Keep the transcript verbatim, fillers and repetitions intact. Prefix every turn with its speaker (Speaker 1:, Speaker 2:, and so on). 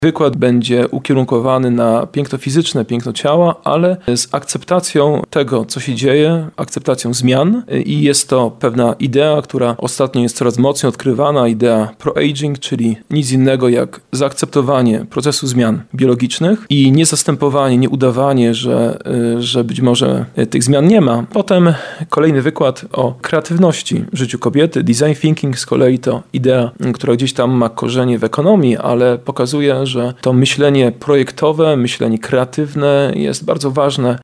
Speaker 1: Wykład będzie ukierunkowany na piękno fizyczne, piękno ciała, ale z akceptacją tego, co się dzieje, akceptacją zmian i jest to pewna idea, która ostatnio jest coraz mocniej odkrywana, idea pro-aging, czyli nic innego jak zaakceptowanie procesu zmian biologicznych i nie zastępowanie, nie udawanie, że, że być może tych zmian nie ma. Potem kolejny wykład o kreatywności w życiu kobiety. Design thinking z kolei to idea, która gdzieś tam ma korzenie w ekonomii, ale pokazuje, że to myślenie projektowe, myślenie kreatywne jest bardzo ważne